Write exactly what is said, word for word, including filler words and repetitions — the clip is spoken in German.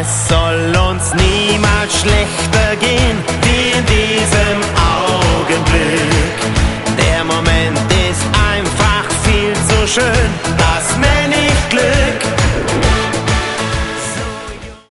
Es soll uns niemals schlechter gehen, wie in diesem Augenblick. Der Moment ist einfach viel zu schön.